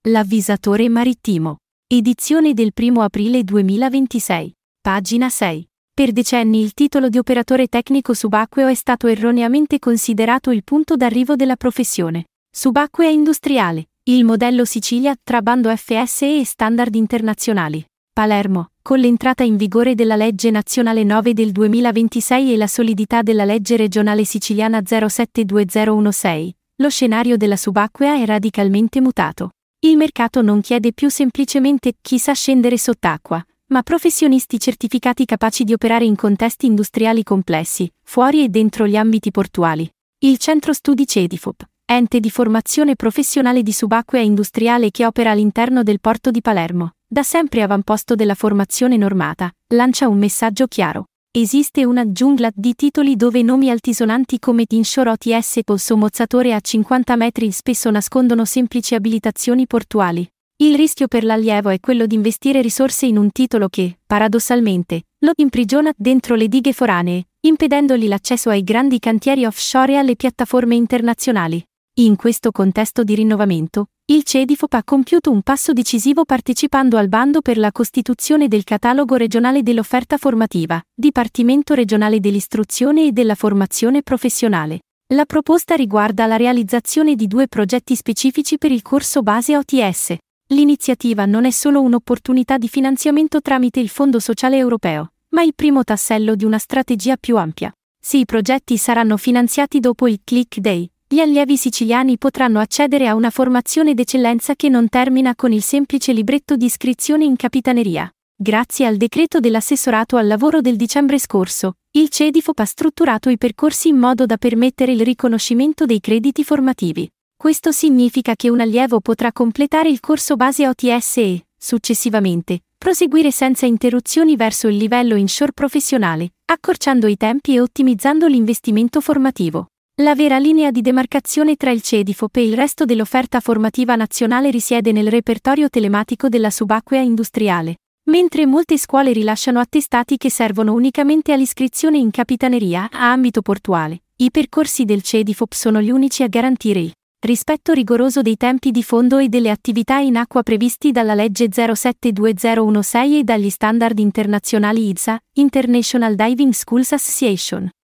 L'avvisatore marittimo. Edizione del 1 aprile 2026. Pagina 6. Per decenni il titolo di operatore tecnico subacqueo è stato erroneamente considerato il punto d'arrivo della professione. Subacquea industriale. Il modello Sicilia tra bando FSE e standard internazionali. Palermo. Con l'entrata in vigore della legge nazionale 9 del 2026 e la solidità della legge regionale siciliana 072016, lo scenario della subacquea è radicalmente mutato. Il mercato non chiede più semplicemente chi sa scendere sott'acqua, ma professionisti certificati capaci di operare in contesti industriali complessi, fuori e dentro gli ambiti portuali. Il centro studi Cedifop, ente di formazione professionale di subacquea industriale che opera all'interno del porto di Palermo, da sempre avamposto della formazione normata, lancia un messaggio chiaro. Esiste una giungla di titoli dove nomi altisonanti come Inshore OTS o Somozzatore a 50 metri spesso nascondono semplici abilitazioni portuali. Il rischio per l'allievo è quello di investire risorse in un titolo che, paradossalmente, lo imprigiona dentro le dighe foranee, impedendogli l'accesso ai grandi cantieri offshore e alle piattaforme internazionali. In questo contesto di rinnovamento, il Cedifop ha compiuto un passo decisivo partecipando al bando per la costituzione del catalogo regionale dell'offerta formativa, Dipartimento regionale dell'istruzione e della formazione professionale. La proposta riguarda la realizzazione di 2 progetti specifici per il corso base OTS. L'iniziativa non è solo un'opportunità di finanziamento tramite il Fondo Sociale Europeo, ma il primo tassello di una strategia più ampia. Se i progetti saranno finanziati dopo il Click Day, gli allievi siciliani potranno accedere a una formazione d'eccellenza che non termina con il semplice libretto di iscrizione in capitaneria. Grazie al decreto dell'assessorato al lavoro del dicembre scorso, il Cedifop ha strutturato i percorsi in modo da permettere il riconoscimento dei crediti formativi. Questo significa che un allievo potrà completare il corso base OTS e, successivamente, proseguire senza interruzioni verso il livello inshore professionale, accorciando i tempi e ottimizzando l'investimento formativo. La vera linea di demarcazione tra il Cedifop e il resto dell'offerta formativa nazionale risiede nel repertorio telematico della subacquea industriale. Mentre molte scuole rilasciano attestati che servono unicamente all'iscrizione in capitaneria a ambito portuale, i percorsi del Cedifop sono gli unici a garantire il rispetto rigoroso dei tempi di fondo e delle attività in acqua previsti dalla legge 072016 e dagli standard internazionali IDSA, International Diving Schools Association.